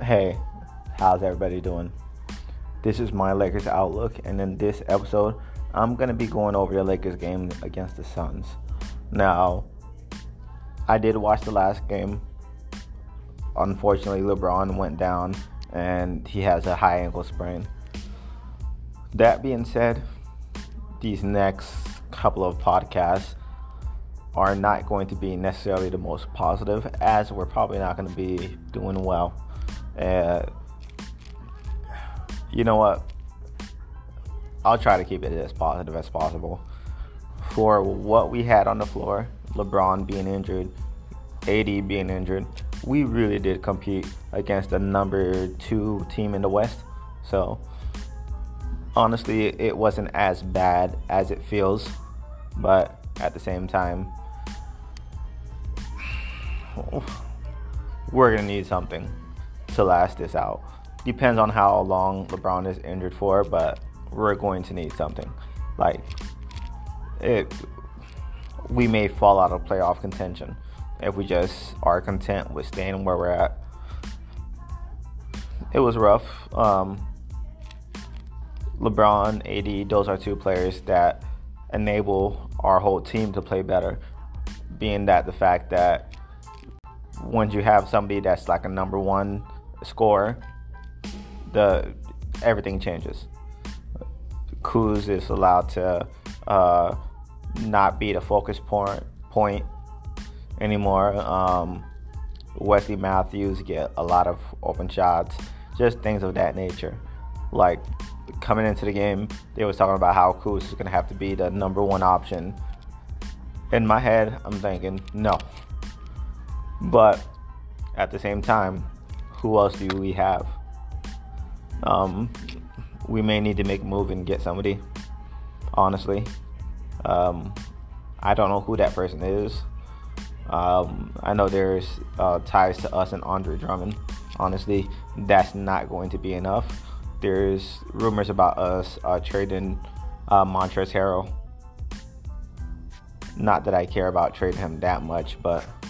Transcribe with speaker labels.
Speaker 1: Hey, how's everybody doing? This is my Lakers outlook, and in this episode, I'm going to be going over the Lakers game against the Suns. Now, I did watch the last game. Unfortunately, LeBron went down, and he has a high ankle sprain. That being said, these next couple of podcasts are not going to be necessarily the most positive, as we're probably not going to be doing well. You know what? I'll try to keep it as positive as possible. For what we had on the floor, LeBron being injured, AD being injured, we really did compete against the number 2 team in the West. So, honestly, it wasn't as bad as it feels. But at the same time, we're going to need something to last this out. Depends on how long LeBron is injured for, but we're going to need something. We may fall out of playoff contention if we just are content with staying where we're at. It was rough. LeBron, AD, those are 2 players that enable our whole team to play better. Being that the fact that when you have somebody that's like a number 1 scorer, everything changes. Kuz is allowed to not be the focus point anymore. Wesley Matthews get a lot of open shots, just things of that nature. Like coming into the game, they was talking about how Kuz is gonna have to be the number 1 option. In my head, I'm thinking no, but at the same time, who else do we have? We may need to make a move and get somebody, honestly. I don't know who that person is. I know there's ties to us and Andre Drummond. Honestly, that's not going to be enough. There's rumors about us trading Montrezl Harrell. Not that I care about trading him that much, but